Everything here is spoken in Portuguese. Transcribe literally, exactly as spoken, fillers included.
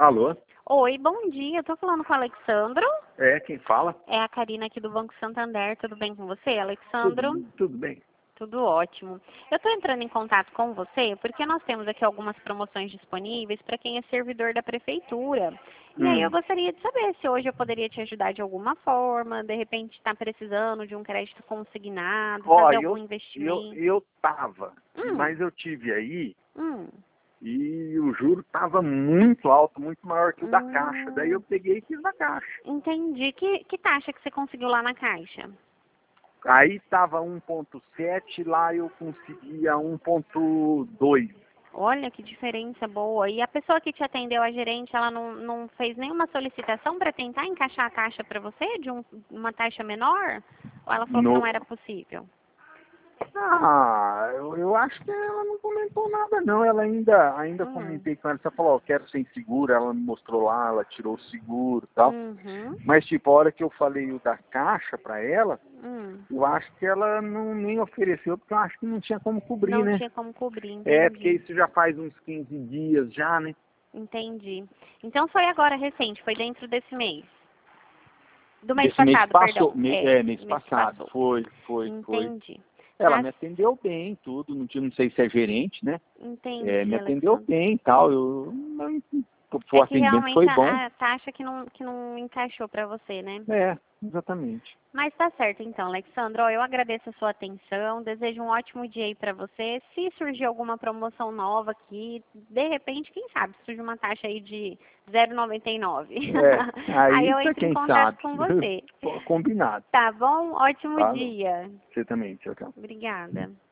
Alô? Oi, bom dia. Eu tô falando com o Alexandro. É, quem fala? É a Karina aqui do Banco Santander. Tudo bem com você, Tudo, Alexandro? tudo bem. Tudo ótimo. Eu estou entrando em contato com você porque nós temos aqui algumas promoções disponíveis para quem é servidor da prefeitura. E aí eu Hum. gostaria de saber se hoje eu poderia te ajudar de alguma forma, de repente está precisando de um crédito consignado, Ó, fazer algum eu, eu, investimento. eu tava, Hum, mas eu tive aí hum, e o juro tava muito alto, muito maior que o da Caixa. Daí eu hum, peguei e fiz na Caixa. entendi. Que, que taxa que você conseguiu lá na Caixa? Aí tava um ponto sete, lá eu conseguia um ponto dois. Olha que diferença boa. E a pessoa que te atendeu, a gerente, ela não, não fez nenhuma solicitação para tentar encaixar a taxa para você, de um, uma taxa menor? Ou ela falou que não No, era possível? Ah, eu, eu acho que ela não comentou nada não, ela ainda, ainda Hum, comentei com ela, você falou, ó, quero sem seguro, ela me mostrou lá, ela tirou o seguro e tal, uhum, mas tipo, a hora que eu falei o da caixa pra ela, hum. eu acho que ela não nem ofereceu, porque eu acho que não tinha como cobrir, Não né? tinha como cobrir, É, porque entendi. isso já faz uns quinze dias já, né? Entendi. Então foi agora recente, foi dentro desse mês. Do mês Desse mês passado, passou, perdão. me- É, é, mês mês que passado, passou. foi, foi, foi. Entendi. Ela Tá, me atendeu bem, tudo, não, tinha, não sei se é gerente, né? É, me entendi, atendeu Alexandre. bem e tal, eu, o É que atendimento realmente foi bom. a, a taxa que não, que não encaixou para você, né? É, exatamente. Mas tá certo então, Alexandro. Ó, eu agradeço a sua atenção, desejo um ótimo dia aí para você. Se surgir alguma promoção nova aqui, de repente, quem sabe, surge uma taxa aí de zero vírgula noventa e nove. É, Aí aí eu tá entro em quem contato sabe. com você. Combinado. Tá bom? Ótimo Falou. dia. Você também, tchau, tchau. Obrigada.